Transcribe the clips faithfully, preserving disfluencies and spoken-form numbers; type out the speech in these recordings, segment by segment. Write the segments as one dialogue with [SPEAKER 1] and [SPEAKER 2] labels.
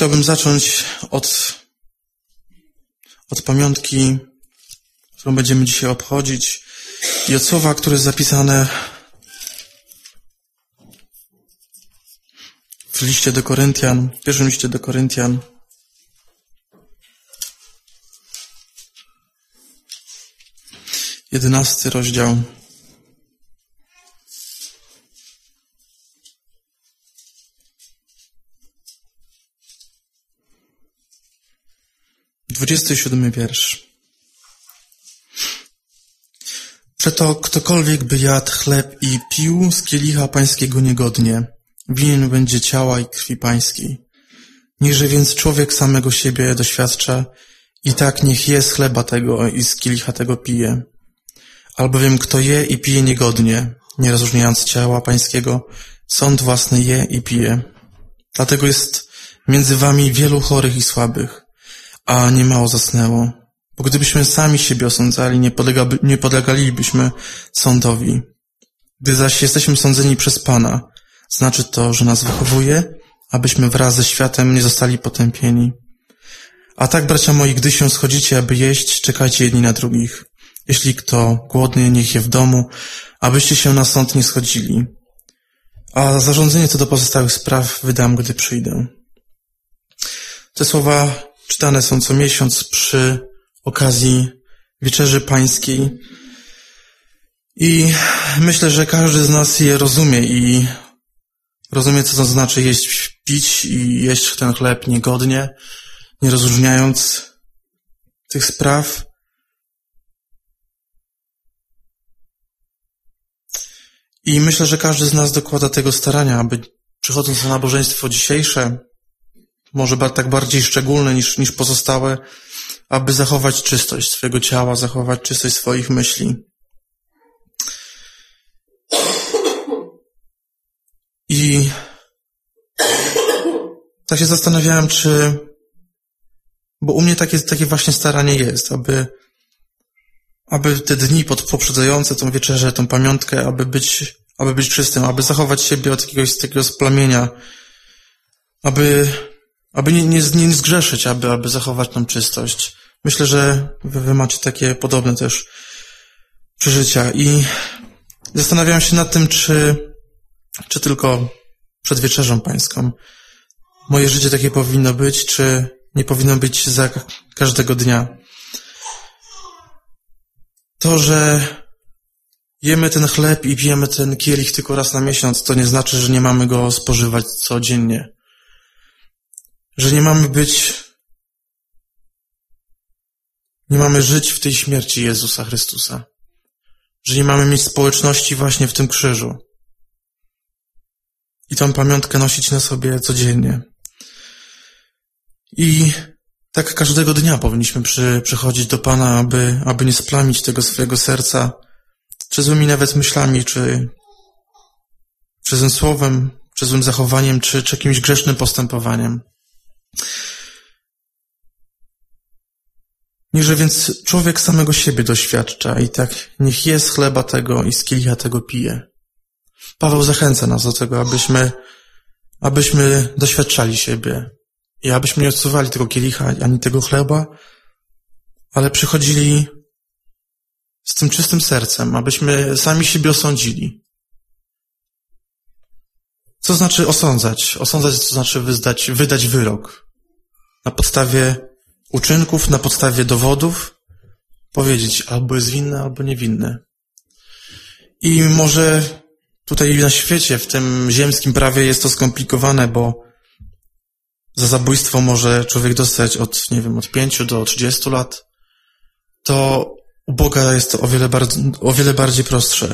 [SPEAKER 1] Chciałbym zacząć od, od pamiątki, którą będziemy dzisiaj obchodzić, i od słowa, które jest zapisane w liście do Koryntian, w pierwszym liście do Koryntian. Jedenasty rozdział. Dwudziesty siódmy wiersz. Przeto ktokolwiek by jadł chleb i pił z kielicha pańskiego niegodnie, winien będzie ciała i krwi pańskiej. Niechże więc człowiek samego siebie doświadcza, i tak niech je z chleba tego i z kielicha tego pije. Albowiem kto je i pije niegodnie, nie rozróżniając ciała pańskiego, sąd własny je i pije. Dlatego jest między wami wielu chorych i słabych, a niemało zasnęło. Bo gdybyśmy sami siebie osądzali, nie, podlega, nie podlegalibyśmy sądowi. Gdy zaś jesteśmy sądzeni przez Pana, znaczy to, że nas wychowuje, abyśmy wraz ze światem nie zostali potępieni. A tak, bracia moi, gdy się schodzicie, aby jeść, czekajcie jedni na drugich. Jeśli kto głodny, niech je w domu, abyście się na sąd nie schodzili. A zarządzenie co do pozostałych spraw wydam, gdy przyjdę. Te słowa czytane są co miesiąc przy okazji Wieczerzy Pańskiej i myślę, że każdy z nas je rozumie i rozumie, co to znaczy jeść, pić i jeść ten chleb niegodnie, nie rozróżniając tych spraw. I myślę, że każdy z nas dokłada tego starania, aby przychodząc na nabożeństwo dzisiejsze, może tak bardziej szczególne niż, niż pozostałe, aby zachować czystość swojego ciała, zachować czystość swoich myśli. I tak się zastanawiałem, czy... Bo u mnie takie, takie właśnie staranie jest, aby, aby te dni pod, poprzedzające tą wieczerzę, tą pamiątkę, aby być, aby być czystym, aby zachować siebie od jakiegoś takiego splamienia, aby, aby nie, nie, nie zgrzeszyć, aby, aby zachować tą czystość. Myślę, że wy, wy macie takie podobne też przeżycia i zastanawiałem się nad tym, czy, czy tylko przed wieczerzą pańską moje życie takie powinno być, czy nie powinno być za każdego dnia. To, że jemy ten chleb i pijemy ten kielich tylko raz na miesiąc, to nie znaczy, że nie mamy go spożywać codziennie. Że nie mamy być, nie mamy żyć w tej śmierci Jezusa Chrystusa. Że nie mamy mieć społeczności właśnie w tym krzyżu. I tą pamiątkę nosić na sobie codziennie. I tak każdego dnia powinniśmy przy, przychodzić do Pana, aby, aby nie splamić tego swojego serca, czy złymi nawet myślami, czy, czy złym słowem, czy złym zachowaniem, czy, czy jakimś grzesznym postępowaniem. Niechże więc człowiek samego siebie doświadcza i tak niech je z chleba tego i z kielicha tego pije. Paweł zachęca nas do tego, abyśmy, abyśmy doświadczali siebie i abyśmy nie odsuwali tego kielicha ani tego chleba, ale przychodzili z tym czystym sercem, abyśmy sami siebie osądzili. Co znaczy osądzać? Osądzać to znaczy wydać, wydać wyrok. Na podstawie uczynków, na podstawie dowodów powiedzieć albo jest winny, albo niewinny. I może tutaj na świecie, w tym ziemskim prawie jest to skomplikowane, bo za zabójstwo może człowiek dostać od, nie wiem, od pięciu do trzydziestu lat. To u Boga jest to o wiele, bardziej, o wiele bardziej prostsze.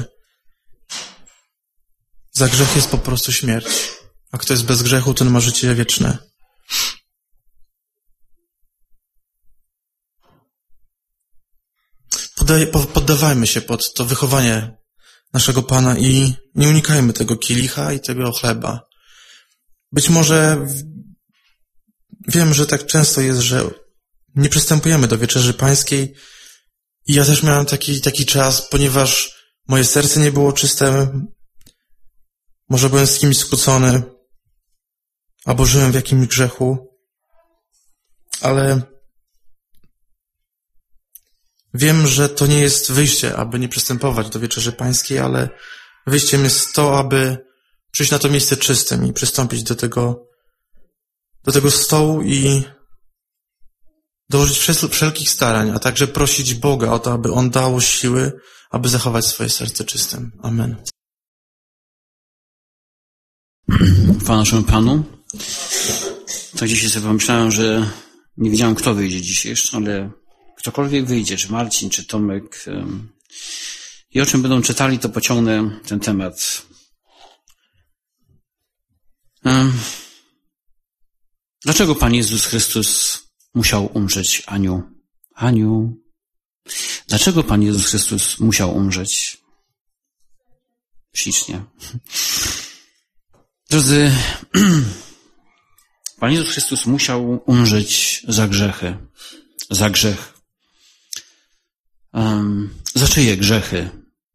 [SPEAKER 1] Za grzech jest po prostu śmierć. A kto jest bez grzechu, ten ma życie wieczne. Poddaj, poddawajmy się pod to wychowanie naszego Pana i nie unikajmy tego kielicha i tego chleba. Być może wiem, że tak często jest, że nie przystępujemy do Wieczerzy Pańskiej i ja też miałem taki, taki czas, ponieważ moje serce nie było czyste, może byłem z kimś skłócony, albo żyłem w jakimś grzechu ale wiem, że to nie jest wyjście, aby nie przystępować do Wieczerzy Pańskiej, ale wyjściem jest to, aby przyjść na to miejsce czystym i przystąpić do tego, do tego stołu i dołożyć wszelkich starań, a także prosić Boga o to, aby On dał siły, aby zachować swoje serce czystym. Amen.
[SPEAKER 2] Chwała naszemu Panu. Tak dzisiaj sobie pomyślałem, że nie wiedziałem, kto wyjdzie dzisiaj jeszcze, ale ktokolwiek wyjdzie, czy Marcin, czy Tomek, i o czym będą czytali, to pociągnę ten temat. Dlaczego Pan Jezus Chrystus musiał umrzeć, Aniu? Aniu, dlaczego Pan Jezus Chrystus musiał umrzeć? Ślicznie. Drodzy, Pan Jezus Chrystus musiał umrzeć za grzechy. Za grzech. Um, za czyje grzechy?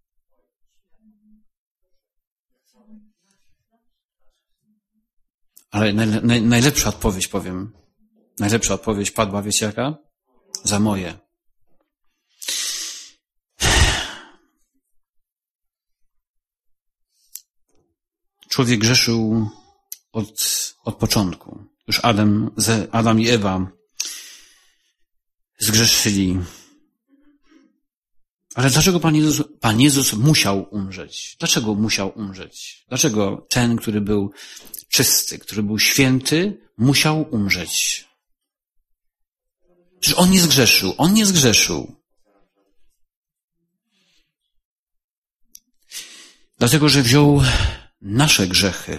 [SPEAKER 2] Ale naj, naj, najlepsza odpowiedź, powiem. Najlepsza odpowiedź padła, wiecie jaka? Za moje. Człowiek grzeszył od, od początku. Już Adam, Adam i Ewa zgrzeszyli. Ale dlaczego Pan Jezus, Pan Jezus musiał umrzeć? Dlaczego musiał umrzeć? Dlaczego ten, który był czysty, który był święty, musiał umrzeć? Przecież On nie zgrzeszył. On nie zgrzeszył. Dlatego, że wziął nasze grzechy.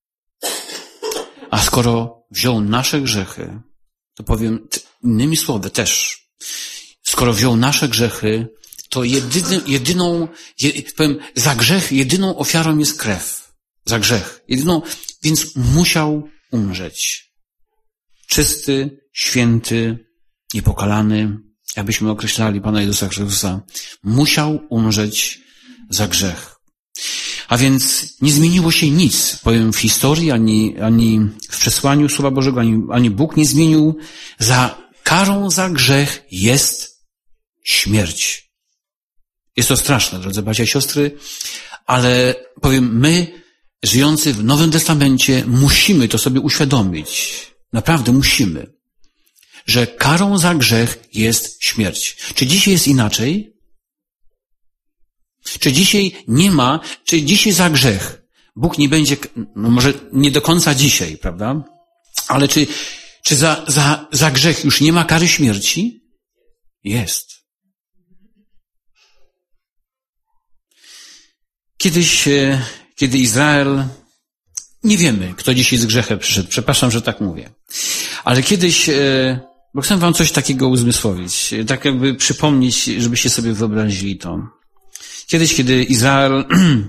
[SPEAKER 2] A skoro wziął nasze grzechy, to powiem innymi słowy też. Skoro wziął nasze grzechy, to jedyny, jedyną, jed, powiem, za grzech jedyną ofiarą jest krew. Za grzech. Jedyną, więc musiał umrzeć. Czysty, święty, niepokalany, jakbyśmy określali Pana Jezusa Chrystusa, musiał umrzeć za grzech. A więc nie zmieniło się nic, powiem, w historii, ani, ani w przesłaniu Słowa Bożego, ani, ani Bóg nie zmienił. Za karą za grzech jest śmierć. Jest to straszne, drodzy bracia i siostry, ale powiem, my, żyjący w Nowym Testamencie, musimy to sobie uświadomić. Naprawdę musimy. Że karą za grzech jest śmierć. Czy dzisiaj jest inaczej? Czy dzisiaj nie ma, czy dzisiaj za grzech Bóg nie będzie, no może nie do końca dzisiaj, prawda? Ale czy, czy za, za, za grzech już nie ma kary śmierci? Jest. Kiedyś, kiedy Izrael, nie wiemy, kto dzisiaj z grzechem przyszedł, przepraszam, że tak mówię, ale kiedyś, bo chcę wam coś takiego uzmysłowić, tak jakby przypomnieć, żebyście sobie wyobrazili to. Kiedyś, kiedy Izrael,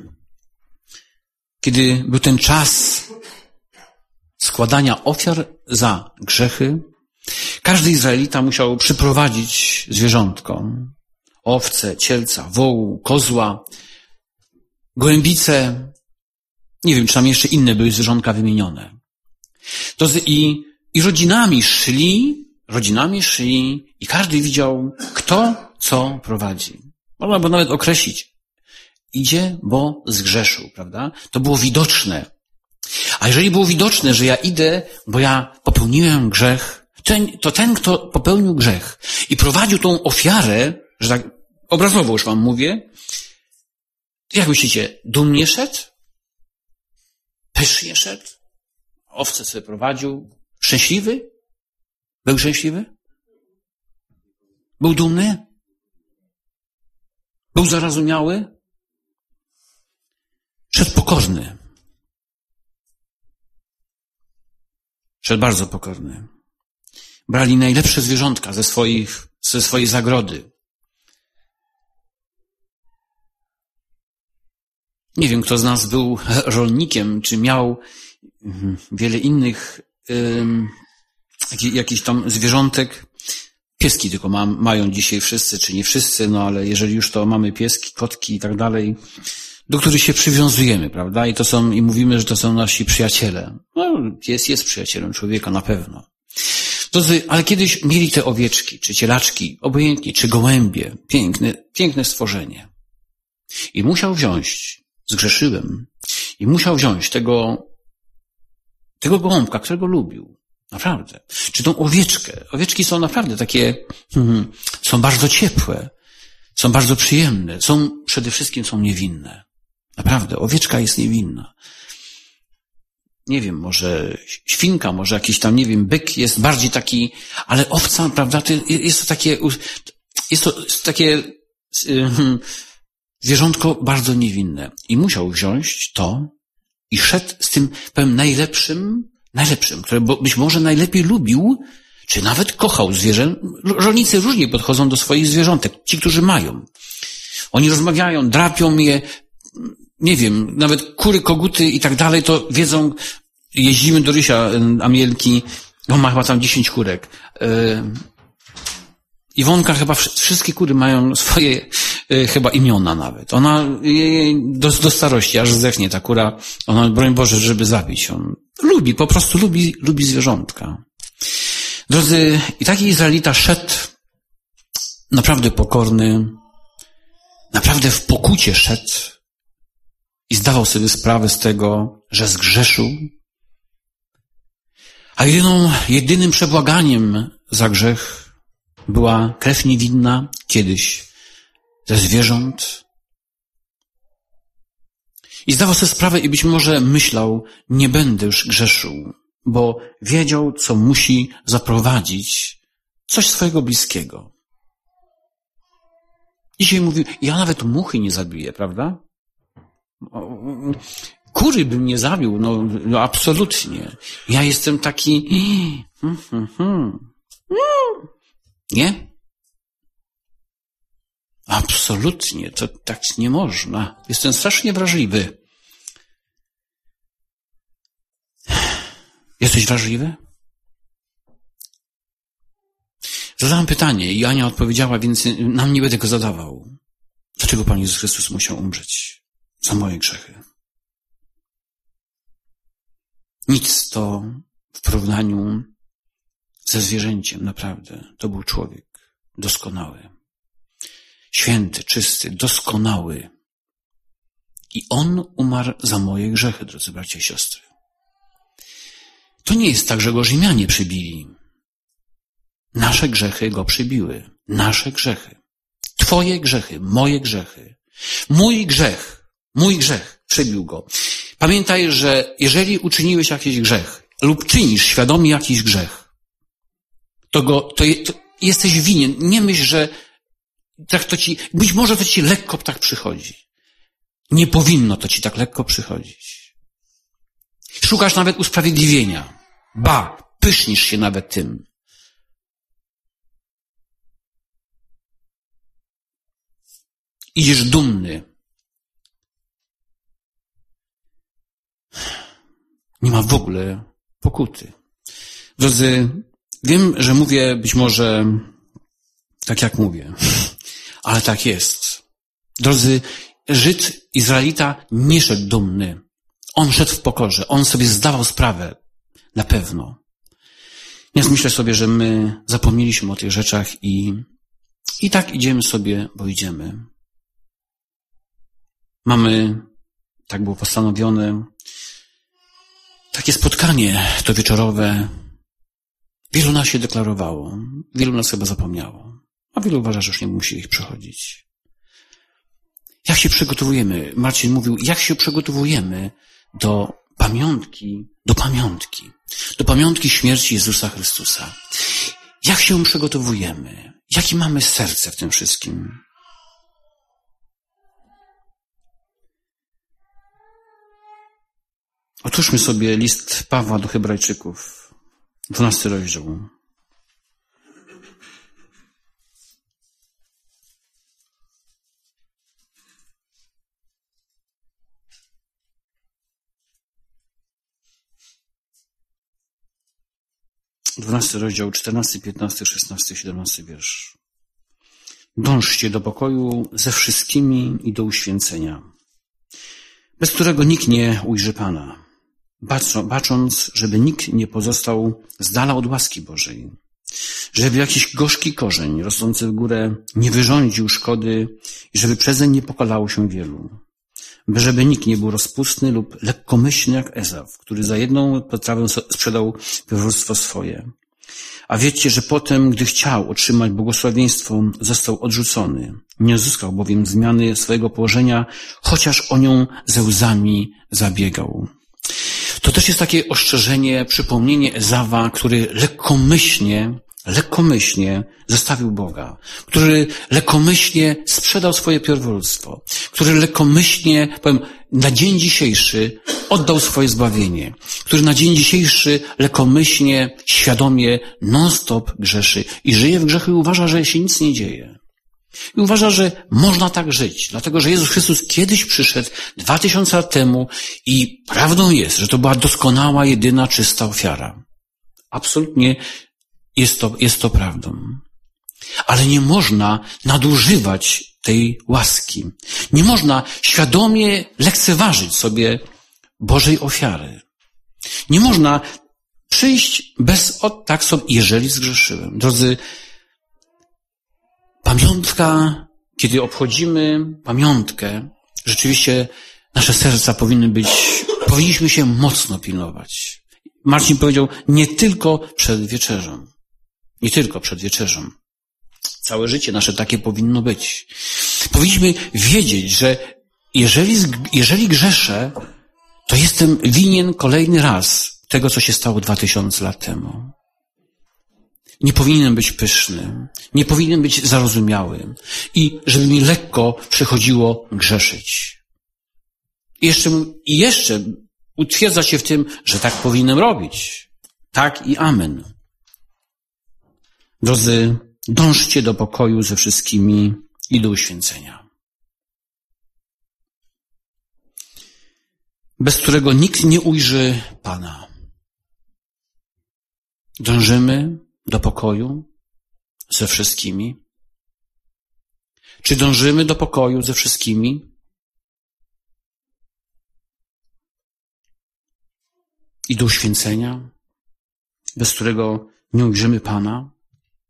[SPEAKER 2] kiedy był ten czas składania ofiar za grzechy, każdy Izraelita musiał przyprowadzić zwierzątko, owcę, cielca, wołu, kozła, gołębicę, nie wiem, czy tam jeszcze inne były zwierzątka wymienione. To z, i, i rodzinami szli, rodzinami szli i każdy widział, kto co prowadzi. Można by nawet określić. Idzie, bo zgrzeszył, prawda? To było widoczne. A jeżeli było widoczne, że ja idę, bo ja popełniłem grzech, ten, to ten, kto popełnił grzech i prowadził tą ofiarę, że tak obrazowo już wam mówię, jak myślicie, dumnie szedł? Pysznie szedł? Owce sobie prowadził? Szczęśliwy? Był szczęśliwy? Był dumny? Był zarozumiały? Szedł pokorny. Szedł bardzo pokorny. Brali najlepsze zwierzątka ze swoich, ze swojej zagrody. Nie wiem, kto z nas był rolnikiem, czy miał wiele innych um, jakichś tam zwierzątek. Pieski tylko ma, mają dzisiaj wszyscy, czy nie wszyscy, no ale jeżeli już to mamy pieski, kotki i tak dalej, do których się przywiązujemy, prawda? I to są, i mówimy, że to są nasi przyjaciele. No, pies jest przyjacielem człowieka, na pewno. Drodzy, ale kiedyś mieli te owieczki, czy cielaczki, obojętnie, czy gołębie. Piękne, piękne stworzenie. I musiał wziąć, zgrzeszyłem, i musiał wziąć tego, tego gołąbka, którego lubił. Naprawdę. Czy tą owieczkę. Owieczki są naprawdę takie, hmm, są bardzo ciepłe, są bardzo przyjemne, są, przede wszystkim są niewinne. Naprawdę, owieczka jest niewinna. Nie wiem, może świnka, może jakiś tam, nie wiem, byk jest bardziej taki, ale owca, prawda, to jest to takie, jest to takie um, zwierzątko bardzo niewinne. I musiał wziąć to i szedł z tym, powiem, najlepszym, najlepszym, które być może najlepiej lubił, czy nawet kochał zwierzę. Rolnicy różnie podchodzą do swoich zwierzątek, ci, którzy mają. Oni rozmawiają, drapią je, nie wiem, nawet kury, koguty i tak dalej, to wiedzą, jeździmy do Rysia Amielki, on ma chyba tam dziesięć kurek. Iwonka chyba, wszystkie kury mają swoje chyba imiona nawet. Ona do, do starości, aż zdechnie ta kura, ona, broń Boże, żeby zabić. On lubi, po prostu lubi, lubi zwierzątka. Drodzy, i taki Izraelita szedł naprawdę pokorny, naprawdę w pokucie szedł i zdawał sobie sprawę z tego, że zgrzeszył. A jedyną, jedynym przebłaganiem za grzech była krew niewinna kiedyś ze zwierząt. I zdawał sobie sprawę i być może myślał, nie będę już grzeszył, bo wiedział, co musi zaprowadzić coś swojego bliskiego. Dzisiaj mówił, ja nawet muchy nie zabiję, prawda? Kury bym nie zabił, no, no absolutnie. Ja jestem taki... Nie? Absolutnie, to tak nie można. Jestem strasznie wrażliwy. Jesteś wrażliwy? Zadałam pytanie i Ania odpowiedziała, więc nam nie będę go zadawał. Dlaczego Pan Jezus Chrystus musiał umrzeć za moje grzechy? Nic to w porównaniu ze zwierzęciem, naprawdę. To był człowiek doskonały. Święty, czysty, doskonały. I On umarł za moje grzechy, drodzy bracia i siostry. To nie jest tak, że Go Rzymianie przybili. Nasze grzechy Go przybiły. Nasze grzechy. Twoje grzechy, moje grzechy. Mój grzech, mój grzech przybił Go. Pamiętaj, że jeżeli uczyniłeś jakiś grzech lub czynisz świadomie jakiś grzech, to, go, to, je, to jesteś winien. Nie myśl, że tak to ci, być może to ci lekko tak przychodzi. Nie powinno to ci tak lekko przychodzić. Szukasz nawet usprawiedliwienia. Ba, pysznisz się nawet tym. Idziesz dumny. Nie ma w ogóle pokuty. Drodzy, wiem, że mówię być może tak jak mówię, ale tak jest. Drodzy, Żyd, Izraelita nie szedł dumny. On szedł w pokorze. On sobie zdawał sprawę. Na pewno. Więc myślę sobie, że my zapomnieliśmy o tych rzeczach i, i tak idziemy sobie, bo idziemy. Mamy, tak było postanowione, takie spotkanie to wieczorowe. Wielu nas się deklarowało. Wielu nas chyba zapomniało. A wielu uważa, że już nie musi ich przychodzić. Jak się przygotowujemy? Marcin mówił, jak się przygotowujemy do pamiątki, do pamiątki, do pamiątki śmierci Jezusa Chrystusa. Jak się przygotowujemy? Jakie mamy serce w tym wszystkim? Otwórzmy sobie list Pawła do Hebrajczyków, dwunasty rozdział. Dwunasty rozdział, czternasty, piętnasty, szesnasty, siedemnasty wiersz. Dążcie do pokoju ze wszystkimi i do uświęcenia, bez którego nikt nie ujrzy Pana, bacząc, żeby nikt nie pozostał z dala od łaski Bożej, żeby jakiś gorzki korzeń rosnący w górę nie wyrządził szkody i żeby przezeń nie pokalało się wielu. By żeby nikt nie był rozpustny lub lekkomyślny jak Ezaf, który za jedną potrawę sprzedał pierwowrództwo swoje. A wiecie, że potem, gdy chciał otrzymać błogosławieństwo, został odrzucony. Nie uzyskał bowiem zmiany swojego położenia, chociaż o nią ze łzami zabiegał. To też jest takie ostrzeżenie, przypomnienie Ezawa, który lekkomyślnie, lekkomyślnie zostawił Boga, który lekkomyślnie sprzedał swoje pierworództwo, który lekkomyślnie, powiem, na dzień dzisiejszy oddał swoje zbawienie, który na dzień dzisiejszy lekkomyślnie, świadomie, non-stop grzeszy i żyje w grzechu i uważa, że się nic nie dzieje. I uważa, że można tak żyć, dlatego że Jezus Chrystus kiedyś przyszedł dwa tysiące lat temu i prawdą jest, że to była doskonała, jedyna, czysta ofiara. Absolutnie jest to, jest to prawdą. Ale nie można nadużywać tej łaski. Nie można świadomie lekceważyć sobie Bożej ofiary. Nie można przyjść bez od tak sobie, jeżeli zgrzeszyłem. Drodzy, pamiątka, kiedy obchodzimy pamiątkę, rzeczywiście nasze serca powinny być, powinniśmy się mocno pilnować. Marcin powiedział, nie tylko przed wieczerzą. Nie tylko przed wieczerzą. Całe życie nasze takie powinno być. Powinniśmy wiedzieć, że jeżeli, jeżeli grzeszę, to jestem winien kolejny raz tego, co się stało dwa tysiące lat temu. Nie powinienem być pyszny, nie powinienem być zarozumiały i żeby mi lekko przychodziło grzeszyć. I jeszcze, i jeszcze utwierdza się w tym, że tak powinienem robić. Tak i amen. Drodzy, dążcie do pokoju ze wszystkimi i do uświęcenia, bez którego nikt nie ujrzy Pana. Dążymy do pokoju ze wszystkimi? Czy dążymy do pokoju ze wszystkimi? I do uświęcenia, bez którego nie ujrzymy Pana?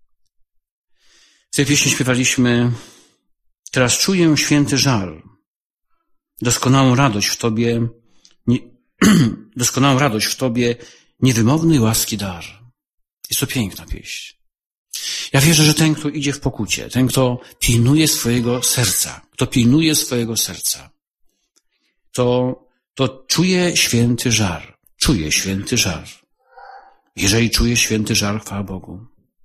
[SPEAKER 2] W tej pieśni śpiewaliśmy: teraz czuję święty żal, doskonałą radość w Tobie, nie, doskonałą radość w Tobie, niewymowny łaski dar. Jest to piękna pieśń. Ja wierzę, że ten, kto idzie w pokucie, ten, kto pilnuje swojego serca, kto pilnuje swojego serca, to, to czuje święty żar, czuje święty żar. Jeżeli czuje święty żar, chwała Bogu.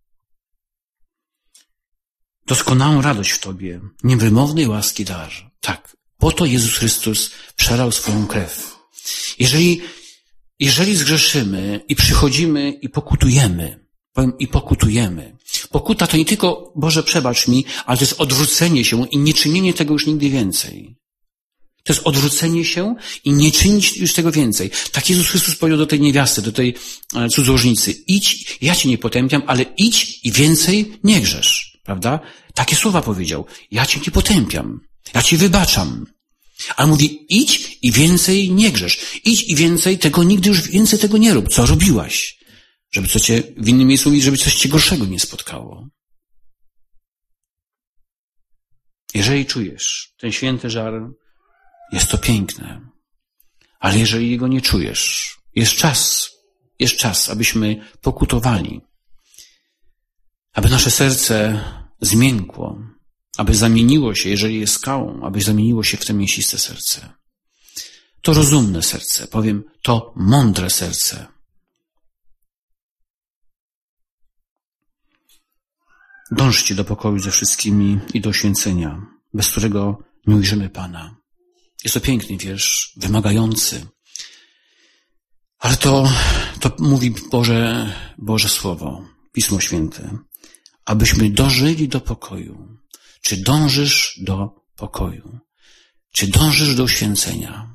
[SPEAKER 2] Doskonałą radość w Tobie, niewymownej łaski dar. Tak, po to Jezus Chrystus przelał swoją krew. Jeżeli, jeżeli zgrzeszymy i przychodzimy i pokutujemy, powiem i pokutujemy. Pokuta to nie tylko, Boże, przebacz mi, ale to jest odwrócenie się i nie czynienie tego już nigdy więcej. To jest odwrócenie się i nie czynić już tego więcej. Tak Jezus Chrystus powiedział do tej niewiasty, do tej cudzołożnicy: idź, ja Cię nie potępiam, ale idź i więcej nie grzesz. Prawda? Takie słowa powiedział. Ja Cię nie potępiam. Ja Ci wybaczam. Ale mówi: idź i więcej nie grzesz. Idź i więcej tego, nigdy już więcej tego nie rób. Co robiłaś? Żeby co cię, w innym miejscu mówi, żeby coś Cię gorszego nie spotkało. Jeżeli czujesz ten święty żar, jest to piękne. Ale jeżeli jego nie czujesz, jest czas, jest czas, abyśmy pokutowali. Aby nasze serce zmiękło, aby zamieniło się, jeżeli jest skałą, aby zamieniło się w to mięsiste serce. To rozumne serce, powiem, to mądre serce. Dążcie do pokoju ze wszystkimi i do święcenia, bez którego nie ujrzymy Pana. Jest to piękny wiersz, wymagający. Ale to, to mówi Boże, Boże Słowo, Pismo Święte. Abyśmy dożyli do pokoju. Czy dążysz do pokoju? Czy dążysz do uświęcenia?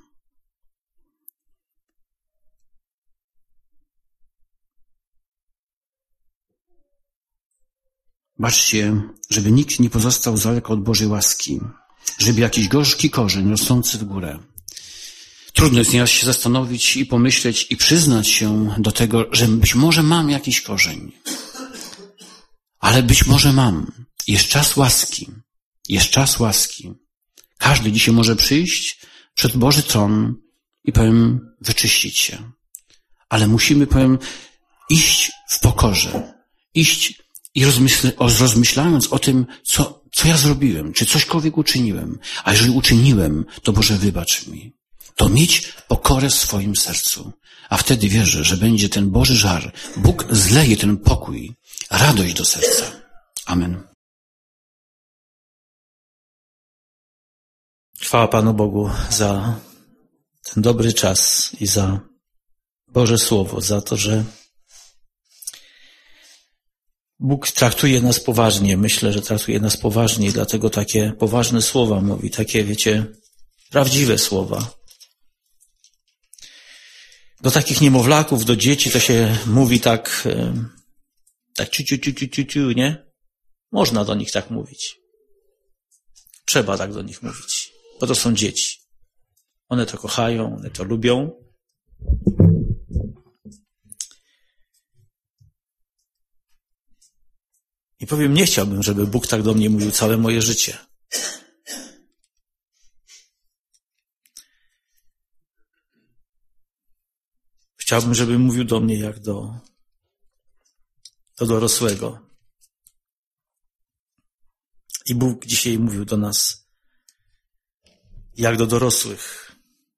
[SPEAKER 2] Baczcie, żeby nikt nie pozostał z daleka od Bożej łaski, żeby jakiś gorzki korzeń rosnący w górę. Trudno jest nieraz się zastanowić i pomyśleć i przyznać się do tego, że być może mam jakiś korzeń. ale być może mam. Jest czas łaski. Jest czas łaski. Każdy dzisiaj może przyjść przed Boży tron i powiem, wyczyścić się. Ale musimy, powiem, iść w pokorze. Iść i rozmyśl, rozmyślając o tym, co, co ja zrobiłem, czy cośkolwiek uczyniłem. A jeżeli uczyniłem, to Boże, wybacz mi. To mieć pokorę w swoim sercu. A wtedy wierzę, że będzie ten Boży żar. Bóg zleje ten pokój, radość do serca. Amen.
[SPEAKER 3] Chwała Panu Bogu za ten dobry czas i za Boże Słowo, za to, że Bóg traktuje nas poważnie. Myślę, że traktuje nas poważnie i dlatego takie poważne słowa mówi, takie, wiecie, prawdziwe słowa. Do takich niemowlaków, do dzieci to się mówi tak, tak ciu, ciu, ciu, ciu, ciu, ciu, nie? Można do nich tak mówić. Trzeba tak do nich mówić, bo to są dzieci. One to kochają, one to lubią. I powiem, nie chciałbym, żeby Bóg tak do mnie mówił całe moje życie. Chciałbym, żeby mówił do mnie jak do, do dorosłego. I Bóg dzisiaj mówił do nas jak do dorosłych.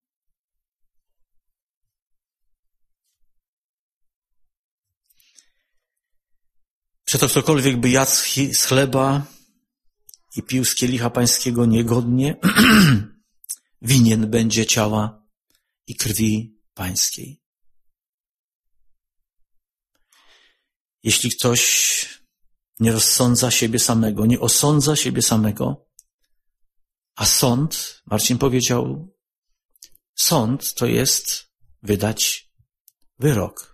[SPEAKER 3] Przeto ktokolwiek by jadł z chleba i pił z kielicha pańskiego niegodnie, winien będzie ciała i krwi pańskiej. Jeśli ktoś nie rozsądza siebie samego, nie osądza siebie samego, a sąd, Marcin powiedział, sąd to jest wydać wyrok.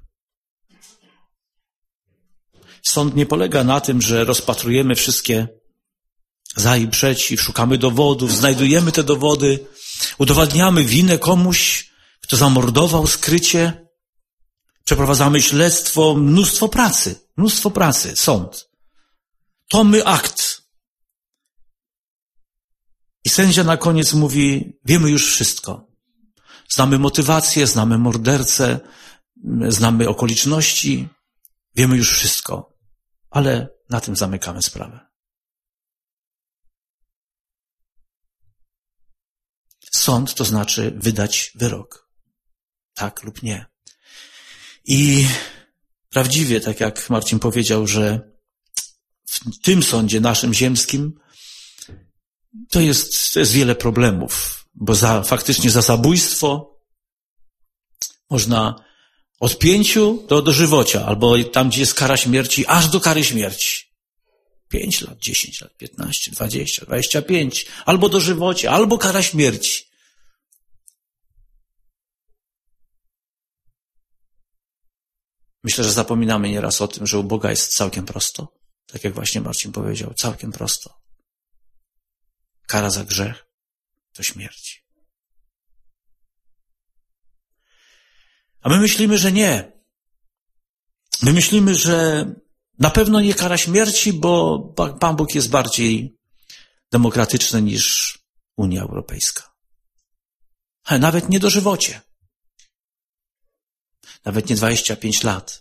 [SPEAKER 3] Sąd nie polega na tym, że rozpatrujemy wszystkie za i przeciw, szukamy dowodów, znajdujemy te dowody, udowadniamy winę komuś, kto zamordował skrycie, przeprowadzamy śledztwo, mnóstwo pracy, mnóstwo pracy, sąd. Tomy akt. I sędzia na koniec mówi, wiemy już wszystko. Znamy motywację, znamy mordercę, znamy okoliczności, wiemy już wszystko. Ale na tym zamykamy sprawę. Sąd to znaczy wydać wyrok. Tak lub nie. I prawdziwie, tak jak Marcin powiedział, że w tym sądzie naszym ziemskim to jest, to jest wiele problemów, bo za, faktycznie za zabójstwo można od pięciu do dożywocia, albo tam, gdzie jest kara śmierci, aż do kary śmierci. Pięć lat, dziesięć lat, piętnaście, dwadzieścia, dwadzieścia pięć, albo dożywocie, albo kara śmierci. Myślę, że zapominamy nieraz o tym, że u Boga jest całkiem prosto. Tak jak właśnie Marcin powiedział, całkiem prosto. Kara za grzech to śmierć. A my myślimy, że nie. My myślimy, że na pewno nie kara śmierci, bo Pan Bóg jest bardziej demokratyczny niż Unia Europejska. Ale nawet nie dożywocie. Nawet nie dwadzieścia pięć lat.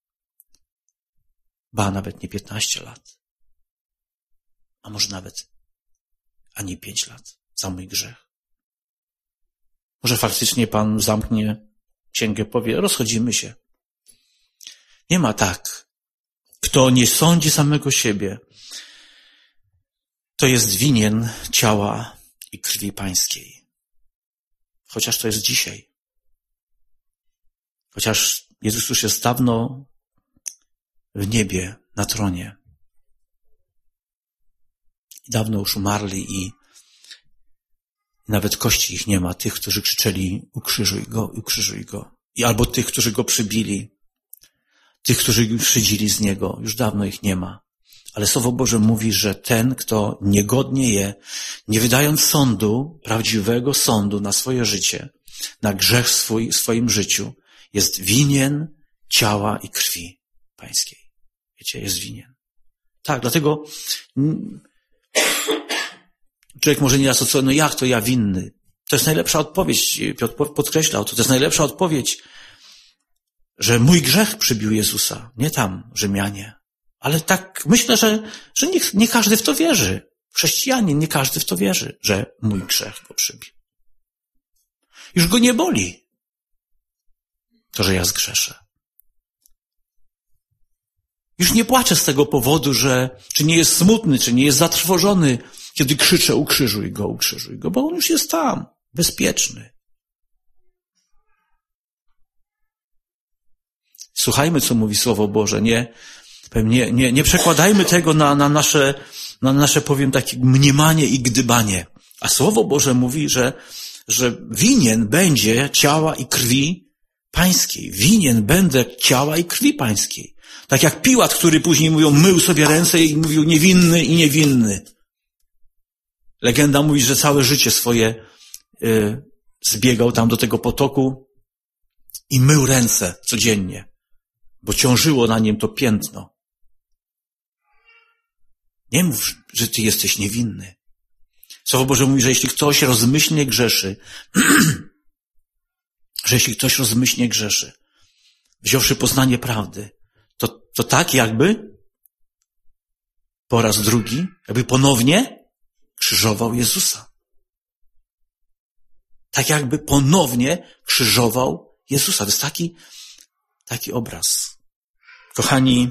[SPEAKER 3] Ba, nawet nie piętnaście lat. A może nawet ani pięć lat za mój grzech. Może faktycznie Pan zamknie księgę, powie, rozchodzimy się. Nie ma tak. Kto nie sądzi samego siebie, to jest winien ciała i krwi pańskiej. Chociaż to jest dzisiaj. Chociaż Jezus już jest dawno w niebie, na tronie. I dawno już umarli i nawet kości ich nie ma, tych, którzy krzyczeli ukrzyżuj go, ukrzyżuj go. I albo tych, którzy go przybili, tych, którzy szydzili z niego, już dawno ich nie ma. Ale Słowo Boże mówi, że ten, kto niegodnie je, nie wydając sądu, prawdziwego sądu na swoje życie, na grzech swój, w swoim życiu, jest winien ciała i krwi pańskiej. Wiecie, jest winien. Tak, dlatego człowiek może nieraz to co, no jak to ja winny? To jest najlepsza odpowiedź, Piotr podkreślał to, to jest najlepsza odpowiedź, że mój grzech przybił Jezusa, nie tam Rzymianie. Ale tak myślę, że, że nie, nie każdy w to wierzy. Chrześcijanin, nie każdy w to wierzy, że mój grzech go przybił. Już go nie boli to, że ja zgrzeszę. Już nie płacze z tego powodu, że czy nie jest smutny, czy nie jest zatrwożony, kiedy krzyczę ukrzyżuj go, ukrzyżuj go, bo on już jest tam, bezpieczny. Słuchajmy, co mówi Słowo Boże, nie, nie, nie, nie przekładajmy tego na, na nasze, na nasze, powiem, takie mniemanie i gdybanie. A Słowo Boże mówi, że, że winien będzie ciała i krwi pańskiej. Winien będę ciała i krwi pańskiej. Tak jak Piłat, który później mówią, mył sobie ręce i mówił niewinny i niewinny. Legenda mówi, że całe życie swoje y, zbiegał tam do tego potoku i mył ręce codziennie, bo ciążyło na nim to piętno. Nie mów, że ty jesteś niewinny. Słowo Boże mówi, że jeśli ktoś rozmyślnie grzeszy, że jeśli ktoś rozmyślnie grzeszy, wziąwszy poznanie prawdy, to, to tak jakby po raz drugi, jakby ponownie krzyżował Jezusa. Tak jakby ponownie krzyżował Jezusa. To jest taki, taki obraz. Kochani,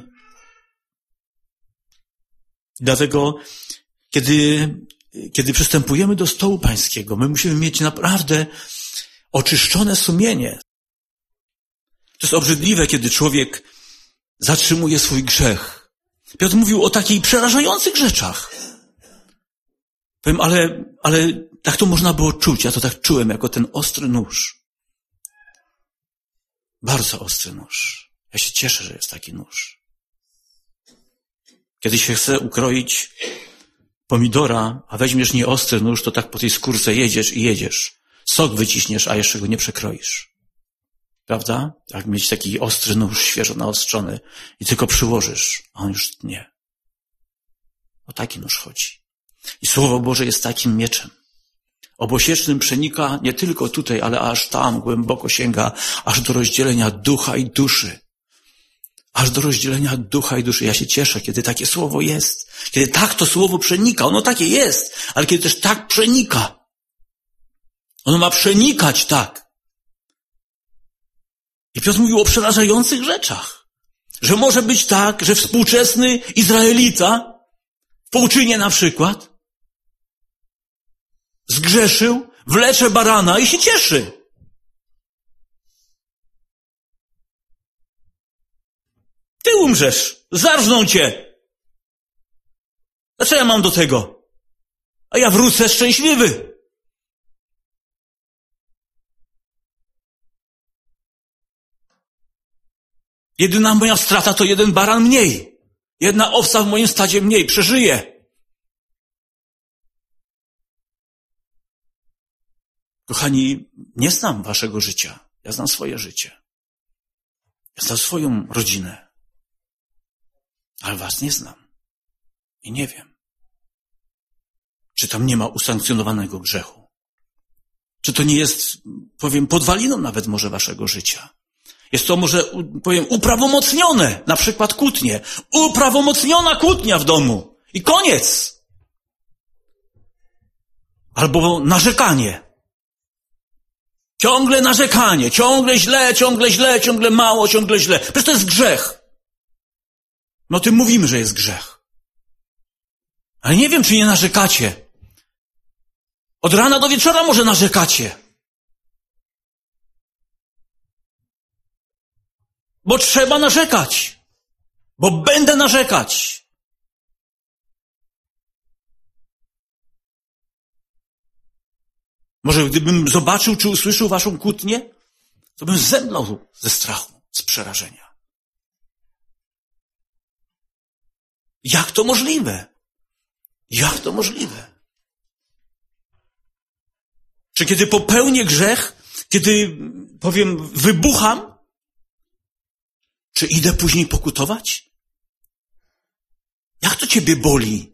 [SPEAKER 3] dlatego, kiedy, kiedy przystępujemy do stołu pańskiego, my musimy mieć naprawdę oczyszczone sumienie. To jest obrzydliwe, kiedy człowiek zatrzymuje swój grzech. Piotr mówił o takich przerażających rzeczach. Powiem, ale, ale tak to można było czuć. Ja to tak czułem, jako ten ostry nóż. Bardzo ostry nóż. Ja się cieszę, że jest taki nóż. Kiedy się chce ukroić pomidora, a weźmiesz nieostry nóż, to tak po tej skórce jedziesz i jedziesz. Sok wyciśniesz, a jeszcze go nie przekroisz. Prawda? Jak mieć taki ostry nóż, świeżo naostrzony i tylko przyłożysz, a on już nie. O taki nóż chodzi. I Słowo Boże jest takim mieczem. Obosiecznym przenika nie tylko tutaj, ale aż tam głęboko sięga, aż do rozdzielenia ducha i duszy. Aż do rozdzielenia ducha i duszy. Ja się cieszę, kiedy takie słowo jest. Kiedy tak to słowo przenika. Ono takie jest, ale kiedy też tak przenika. Ono ma przenikać tak. I Piotr mówił o przerażających rzeczach. Że może być tak, że współczesny Izraelita w Połczynie na przykład zgrzeszył, wlecze barana i się cieszy. Ty umrzesz, zarżną cię. A co ja mam do tego? A ja wrócę szczęśliwy. Jedyna moja strata to jeden baran mniej. Jedna owca w moim stadzie mniej. Przeżyję. Kochani, nie znam waszego życia. Ja znam swoje życie. Ja znam swoją rodzinę. Ale was nie znam. I nie wiem. Czy tam nie ma usankcjonowanego grzechu? Czy to nie jest, powiem, podwaliną nawet może waszego życia? Jest to może, powiem, uprawomocnione, na przykład kłótnie. Uprawomocniona kłótnia w domu. I koniec. Albo narzekanie. Ciągle narzekanie, ciągle źle, ciągle źle, ciągle mało, ciągle źle. Przecież to jest grzech. No o tym mówimy, że jest grzech. Ale nie wiem, czy nie narzekacie. Od rana do wieczora może narzekacie. Bo trzeba narzekać. Bo będę narzekać. Może gdybym zobaczył czy usłyszał waszą kłótnię, to bym zemdlał ze strachu, z przerażenia. Jak to możliwe? Jak to możliwe? Czy kiedy popełnię grzech, kiedy, powiem, wybucham, czy idę później pokutować? Jak to to ciebie boli?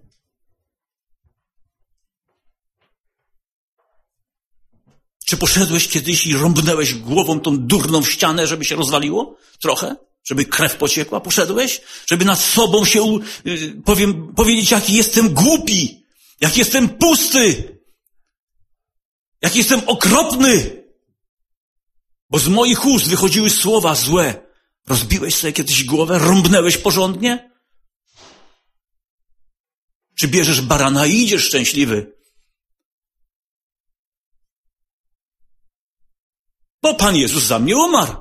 [SPEAKER 3] Czy poszedłeś kiedyś i rąbnęłeś głową tą durną w ścianę, żeby się rozwaliło? Trochę? Żeby krew pociekła? Poszedłeś? Żeby nad sobą się, yy, powiem, powiedzieć, jaki jestem głupi, jaki jestem pusty, jaki jestem okropny. Bo z moich ust wychodziły słowa złe. Rozbiłeś sobie kiedyś głowę? Rąbnęłeś porządnie? Czy bierzesz barana i idziesz szczęśliwy? Bo Pan Jezus za mnie umarł.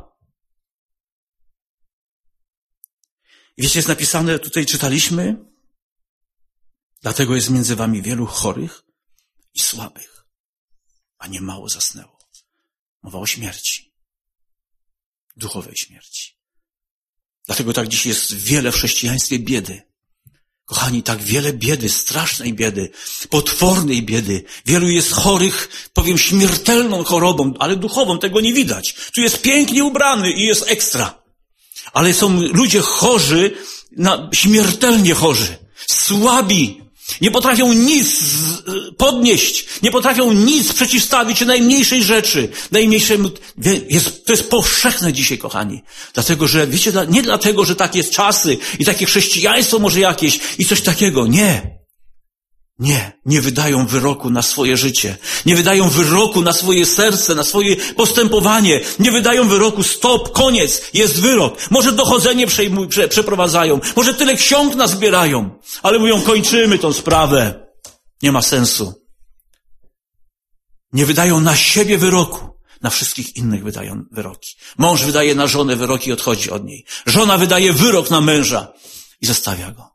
[SPEAKER 3] I wiecie, jest napisane, tutaj czytaliśmy, dlatego jest między wami wielu chorych i słabych, a nie mało zasnęło. Mowa o śmierci, duchowej śmierci. Dlatego tak dziś jest wiele w chrześcijaństwie biedy. Kochani, tak wiele biedy, strasznej biedy, potwornej biedy. Wielu jest chorych, powiem, śmiertelną chorobą, ale duchową, tego nie widać. Tu jest pięknie ubrany i jest ekstra. Ale są ludzie chorzy, na, śmiertelnie chorzy, słabi. Nie potrafią nic podnieść, nie potrafią nic przeciwstawić się najmniejszej rzeczy, najmniejszemu, jest, to jest powszechne dzisiaj, kochani. Dlatego, że, wiecie, nie dlatego, że takie czasy i takie chrześcijaństwo może jakieś i coś takiego, nie. Nie, nie wydają wyroku na swoje życie, nie wydają wyroku na swoje serce, na swoje postępowanie, nie wydają wyroku, stop, koniec, jest wyrok. Może dochodzenie przejmuj, prze, przeprowadzają, może tyle ksiąg nazbierają, ale mówią, kończymy tą sprawę. Nie ma sensu. Nie wydają na siebie wyroku, na wszystkich innych wydają wyroki. Mąż wydaje na żonę wyroki i odchodzi od niej. Żona wydaje wyrok na męża i zostawia go.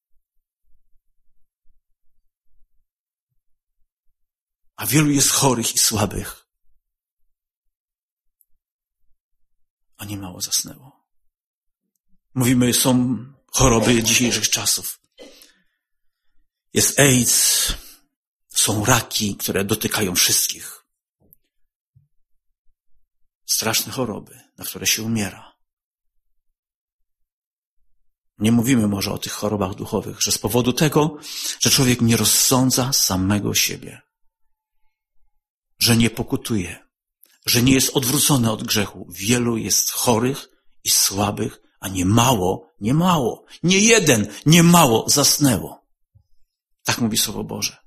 [SPEAKER 3] A wielu jest chorych i słabych, a nie mało zasnęło. Mówimy, są choroby dzisiejszych czasów. Jest AIDS, są raki, które dotykają wszystkich. Straszne choroby, na które się umiera. Nie mówimy może o tych chorobach duchowych, że z powodu tego, że człowiek nie rozsądza samego siebie. Że nie pokutuje, że nie jest odwrócony od grzechu. Wielu jest chorych i słabych, a nie mało, nie mało, nie jeden, nie mało zasnęło. Tak mówi Słowo Boże.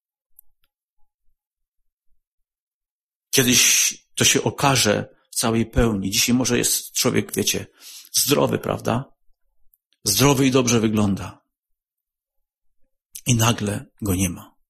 [SPEAKER 3] Kiedyś to się okaże w całej pełni. Dzisiaj może jest człowiek, wiecie, zdrowy, prawda? Zdrowy i dobrze wygląda. I nagle go nie ma.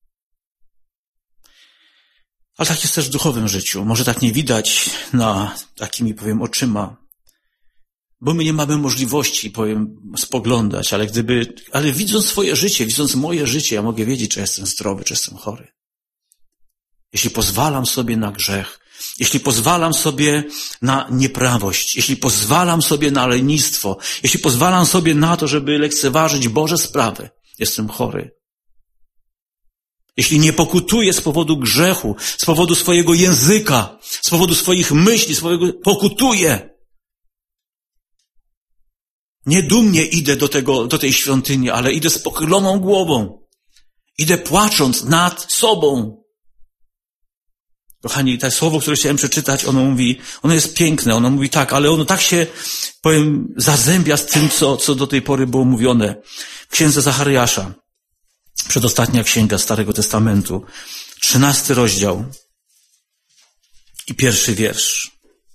[SPEAKER 3] Ale tak jest też w duchowym życiu. Może tak nie widać na takimi, powiem, oczyma, bo my nie mamy możliwości, powiem, spoglądać, ale gdyby, ale widząc swoje życie, widząc moje życie, ja mogę wiedzieć, czy jestem zdrowy, czy jestem chory. Jeśli pozwalam sobie na grzech, jeśli pozwalam sobie na nieprawość, jeśli pozwalam sobie na lenistwo, jeśli pozwalam sobie na to, żeby lekceważyć Boże sprawy, jestem chory. Jeśli nie pokutuję z powodu grzechu, z powodu swojego języka, z powodu swoich myśli, z powodu pokutuję. Nie dumnie idę do tego, do tej świątyni, ale idę z pochyloną głową. Idę płacząc nad sobą. Kochani, to słowo, które chciałem przeczytać, ono mówi, ono jest piękne, ono mówi tak, ale ono tak się, powiem, zazębia z tym, co, co do tej pory było mówione w księdze Zachariasza. Przedostatnia księga Starego Testamentu, trzynasty rozdział i pierwszy wiersz.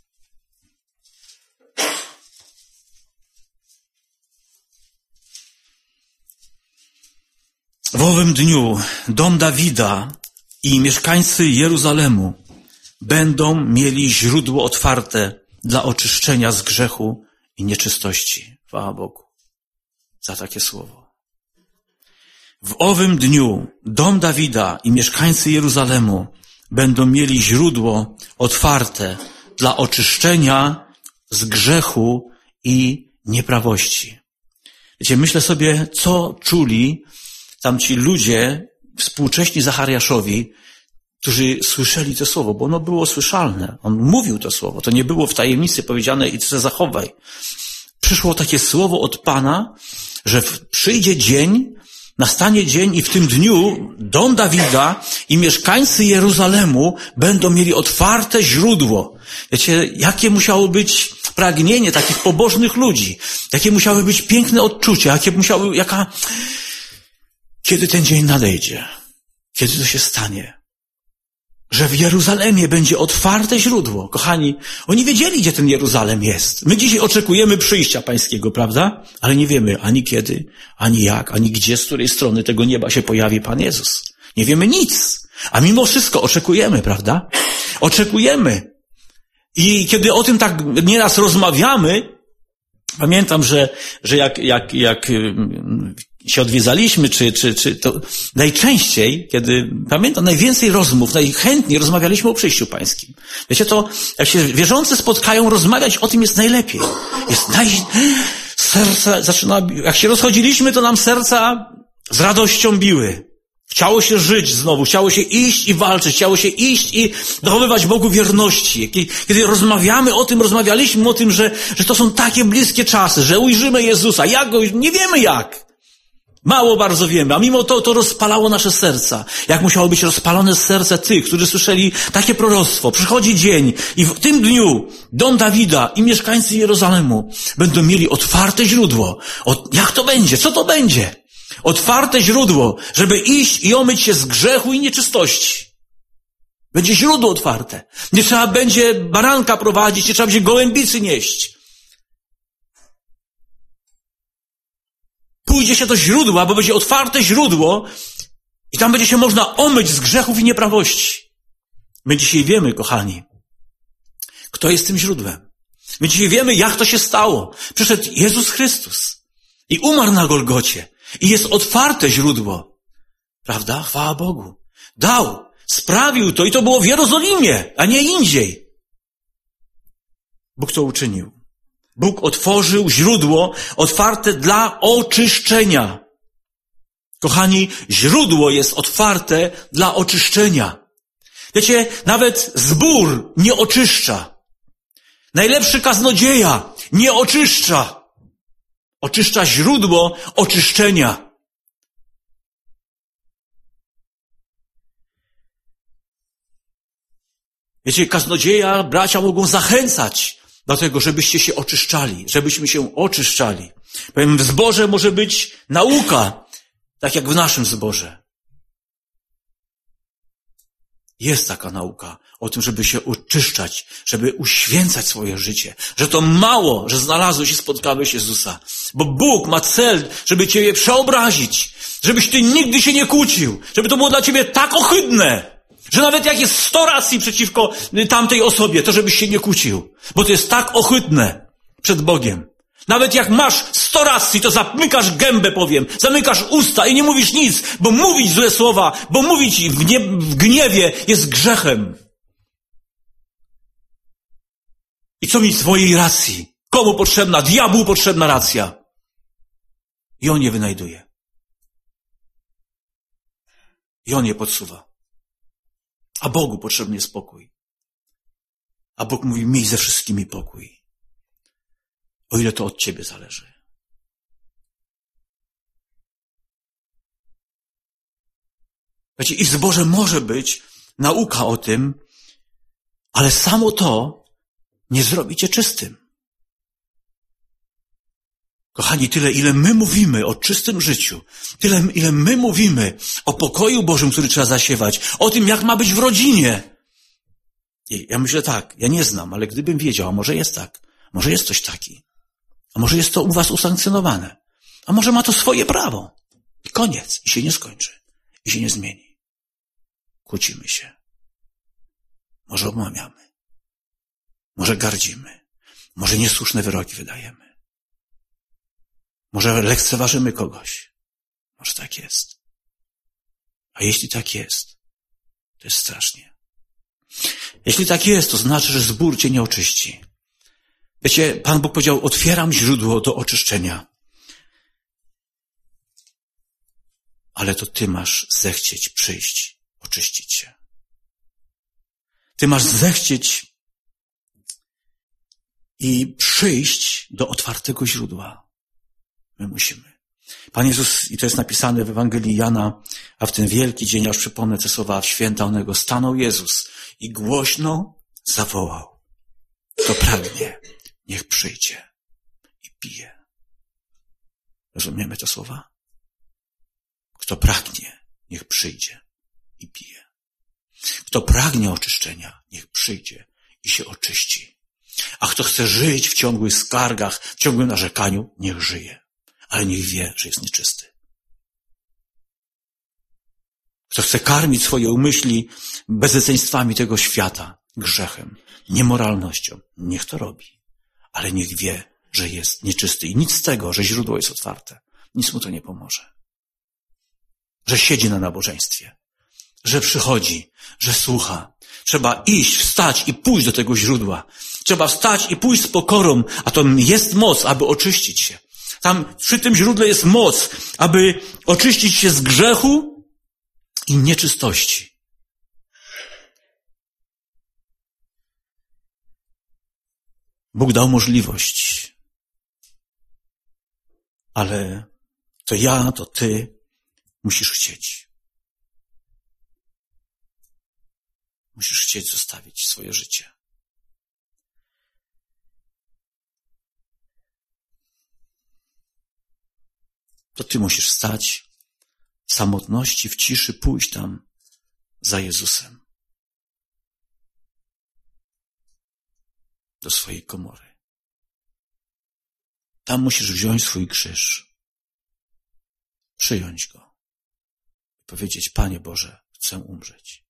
[SPEAKER 3] W owym dniu dom Dawida i mieszkańcy Jeruzalemu będą mieli źródło otwarte dla oczyszczenia z grzechu i nieczystości. Chwała Bogu za takie słowo. W owym dniu dom Dawida i mieszkańcy Jeruzalemu będą mieli źródło otwarte dla oczyszczenia z grzechu i nieprawości. Wiecie, myślę sobie, co czuli tamci ludzie współcześni Zachariaszowi, którzy słyszeli to słowo, bo ono było słyszalne. On mówił to słowo. To nie było w tajemnicy powiedziane i se zachowaj. Przyszło takie słowo od Pana, że przyjdzie dzień, nastanie dzień i w tym dniu dom Dawida i mieszkańcy Jeruzalemu będą mieli otwarte źródło. Wiecie, jakie musiało być pragnienie takich pobożnych ludzi, jakie musiały być piękne odczucia, jakie musiały, jaka, kiedy ten dzień nadejdzie, kiedy to się stanie, że w Jeruzalemie będzie otwarte źródło. Kochani, oni wiedzieli, gdzie ten Jeruzalem jest. My dzisiaj oczekujemy przyjścia Pańskiego, prawda? Ale nie wiemy ani kiedy, ani jak, ani gdzie, z której strony tego nieba się pojawi Pan Jezus. Nie wiemy nic. A mimo wszystko oczekujemy, prawda? Oczekujemy. I kiedy o tym tak nieraz rozmawiamy, pamiętam, że, że jak, jak, jak się odwiedzaliśmy, czy, czy, czy to najczęściej, kiedy, pamiętam, najwięcej rozmów, najchętniej rozmawialiśmy o przyjściu Pańskim. Wiecie, to jak się wierzący spotkają, rozmawiać o tym jest najlepiej. Jest naj... Serca zaczyna... Jak się rozchodziliśmy, to nam serca z radością biły. Chciało się żyć znowu, chciało się iść i walczyć, chciało się iść i dochowywać Bogu wierności. Kiedy rozmawiamy o tym, rozmawialiśmy o tym, że, że to są takie bliskie czasy, że ujrzymy Jezusa. Jak go, nie wiemy jak. Mało bardzo wiemy, a mimo to to rozpalało nasze serca. Jak musiało być rozpalone serce tych, którzy słyszeli takie proroctwo. Przychodzi dzień i w tym dniu dom Dawida i mieszkańcy Jerozolemu będą mieli otwarte źródło. O, jak to będzie? Co to będzie? Otwarte źródło, żeby iść i omyć się z grzechu i nieczystości. Będzie źródło otwarte. Nie trzeba będzie baranka prowadzić, nie trzeba będzie gołębicy nieść. Pójdzie się do źródła, bo będzie otwarte źródło i tam będzie się można omyć z grzechów i nieprawości. My dzisiaj wiemy, kochani, kto jest tym źródłem. My dzisiaj wiemy, jak to się stało. Przyszedł Jezus Chrystus i umarł na Golgocie. I jest otwarte źródło. Prawda? Chwała Bogu. Dał. Sprawił to i to było w Jerozolimie, a nie indziej. Bóg to uczynił. Bóg otworzył źródło otwarte dla oczyszczenia. Kochani, źródło jest otwarte dla oczyszczenia. Wiecie, nawet zbór nie oczyszcza. Najlepszy kaznodzieja nie oczyszcza. Oczyszcza źródło oczyszczenia. Wiecie, kaznodzieja, bracia mogą zachęcać do tego, żebyście się oczyszczali, żebyśmy się oczyszczali. Powiem, w zborze może być nauka, tak jak w naszym zborze. Jest taka nauka o tym, żeby się oczyszczać, żeby uświęcać swoje życie. Że to mało, że znalazłeś i spotkałeś Jezusa. Bo Bóg ma cel, żeby ciebie przeobrazić. Żebyś ty nigdy się nie kłócił. Żeby to było dla ciebie tak ohydne, że nawet jak jest sto racji przeciwko tamtej osobie, to żebyś się nie kłócił. Bo to jest tak ohydne przed Bogiem. Nawet jak masz sto racji, to zamykasz gębę, powiem, zamykasz usta i nie mówisz nic, bo mówić złe słowa, bo mówić w, nie, w gniewie jest grzechem. I co mi swojej racji? Komu potrzebna? Diabłu potrzebna racja. I on je wynajduje. I on je podsuwa. A Bogu potrzebny jest pokój. A Bóg mówi, miej ze wszystkimi pokój. O ile to od ciebie zależy. Wiecie, i w zborze może być nauka o tym, ale samo to nie zrobi cię czystym. Kochani, tyle ile my mówimy o czystym życiu, tyle ile my mówimy o pokoju Bożym, który trzeba zasiewać, o tym, jak ma być w rodzinie. I ja myślę tak, ja nie znam, ale gdybym wiedział, a może jest tak, może jest coś taki. A może jest to u was usankcjonowane. A może ma to swoje prawo. I koniec. I się nie skończy. I się nie zmieni. Kłócimy się. Może obmawiamy. Może gardzimy. Może niesłuszne wyroki wydajemy. Może lekceważymy kogoś. Może tak jest. A jeśli tak jest, to jest strasznie. Jeśli tak jest, to znaczy, że zbór cię nie oczyści. Wiecie, Pan Bóg powiedział, otwieram źródło do oczyszczenia. Ale to ty masz zechcieć przyjść, oczyścić się. Ty masz zechcieć i przyjść do otwartego źródła. My musimy. Pan Jezus, i to jest napisane w Ewangelii Jana, a w ten wielki dzień, aż przypomnę te słowa święta onego, stanął Jezus i głośno zawołał: kto pragnie, niech przyjdzie i pije. Rozumiemy te słowa? Kto pragnie, niech przyjdzie i pije. Kto pragnie oczyszczenia, niech przyjdzie i się oczyści. A kto chce żyć w ciągłych skargach, w ciągłym narzekaniu, niech żyje. Ale niech wie, że jest nieczysty. Kto chce karmić swoje umyśli bezeceństwami tego świata, grzechem, niemoralnością, niech to robi. Ale niech wie, że jest nieczysty. I nic z tego, że źródło jest otwarte. Nic mu to nie pomoże. Że siedzi na nabożeństwie. Że przychodzi, że słucha. Trzeba iść, wstać i pójść do tego źródła. Trzeba wstać i pójść z pokorą, a to jest moc, aby oczyścić się. Tam przy tym źródle jest moc, aby oczyścić się z grzechu i nieczystości. Bóg dał możliwość, ale to ja, to ty musisz chcieć. Musisz chcieć zostawić swoje życie. To ty musisz stać w samotności, w ciszy, pójść tam za Jezusem do swojej komory. Tam musisz wziąć swój krzyż, przyjąć go i powiedzieć: Panie Boże, chcę umrzeć.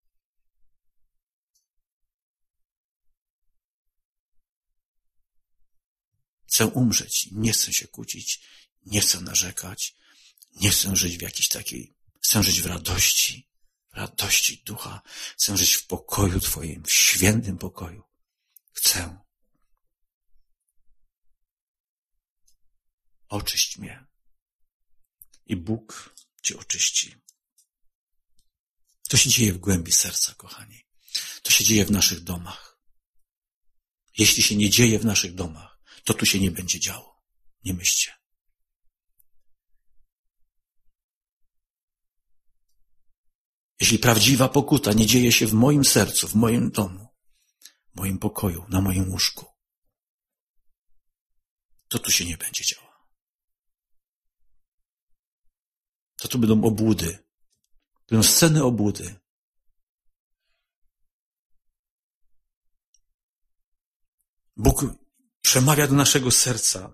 [SPEAKER 3] Chcę umrzeć, nie chcę się kłócić, nie chcę narzekać, nie chcę żyć w jakiejś takiej, chcę żyć w radości, w radości ducha, chcę żyć w pokoju Twoim, w świętym pokoju. Chcę. Oczyść mnie i Bóg Cię oczyści. To się dzieje w głębi serca, kochani. To się dzieje w naszych domach. Jeśli się nie dzieje w naszych domach, to tu się nie będzie działo. Nie myślcie. Jeśli prawdziwa pokuta nie dzieje się w moim sercu, w moim domu, w moim pokoju, na moim łóżku, to tu się nie będzie działo. To tu będą obłudy. Będą sceny obłudy. Bóg przemawia do naszego serca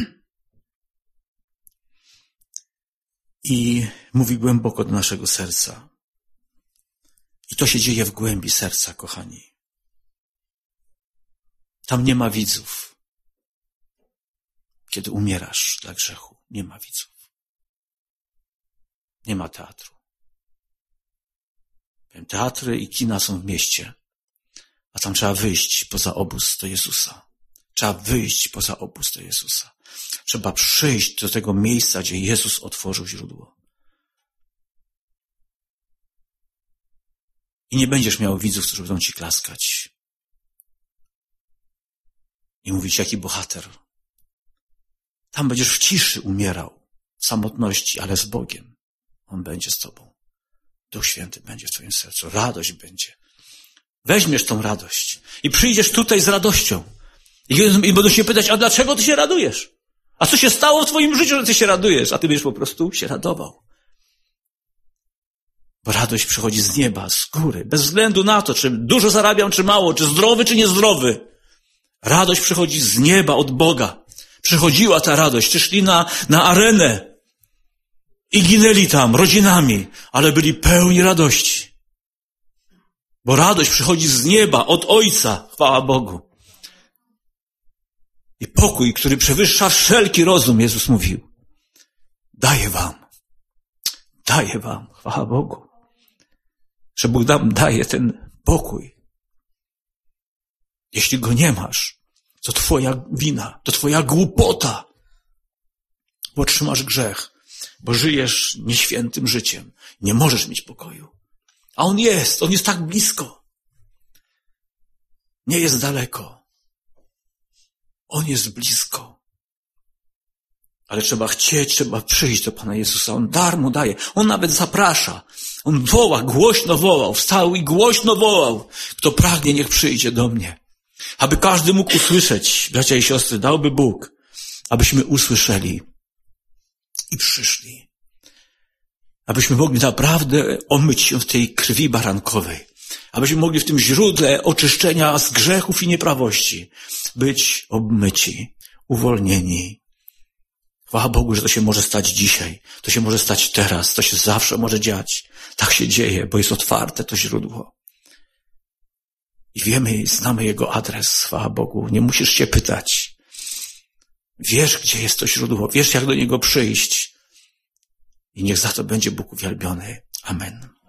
[SPEAKER 3] i mówi głęboko do naszego serca. I to się dzieje w głębi serca, kochani. Tam nie ma widzów. Kiedy umierasz dla grzechu, nie ma widzów. Nie ma teatru. Teatry i kina są w mieście, a tam trzeba wyjść poza obóz do Jezusa. Trzeba wyjść poza obóz do Jezusa. Trzeba przyjść do tego miejsca, gdzie Jezus otworzył źródło. I nie będziesz miał widzów, którzy będą ci klaskać i mówić, jaki bohater. Tam będziesz w ciszy umierał, w samotności, ale z Bogiem. On będzie z tobą. Duch Święty będzie w twoim sercu. Radość będzie. Weźmiesz tą radość i przyjdziesz tutaj z radością. I, i będą się pytać, a dlaczego ty się radujesz? A co się stało w twoim życiu, że ty się radujesz? A ty będziesz po prostu się radował. Bo radość przychodzi z nieba, z góry, bez względu na to, czy dużo zarabiam, czy mało, czy zdrowy, czy niezdrowy. Radość przychodzi z nieba, od Boga. Przychodziła ta radość. Czy szli na, na arenę i ginęli tam rodzinami, ale byli pełni radości. Bo radość przychodzi z nieba, od Ojca, chwała Bogu. I pokój, który przewyższa wszelki rozum, Jezus mówił. Daję wam. Daję wam, chwała Bogu. Że Bóg nam daje ten pokój. Jeśli go nie masz, to twoja wina, to twoja głupota. Bo trzymasz grzech, bo żyjesz nieświętym życiem. Nie możesz mieć pokoju. A on jest, on jest tak blisko. Nie jest daleko. On jest blisko. Ale trzeba chcieć, trzeba przyjść do Pana Jezusa. On darmo daje. On nawet zaprasza. On woła, głośno wołał. Wstał i głośno wołał. Kto pragnie, niech przyjdzie do mnie. Aby każdy mógł usłyszeć, bracia i siostry, dałby Bóg, abyśmy usłyszeli i przyszli. Abyśmy mogli naprawdę omyć się w tej krwi barankowej. Abyśmy mogli w tym źródle oczyszczenia z grzechów i nieprawości być obmyci, uwolnieni. Chwała Bogu, że to się może stać dzisiaj. To się może stać teraz. To się zawsze może dziać. Tak się dzieje, bo jest otwarte to źródło. I wiemy i znamy Jego adres. Chwała Bogu. Nie musisz się pytać. Wiesz, gdzie jest to źródło. Wiesz, jak do niego przyjść. I niech za to będzie Bóg uwielbiony. Amen.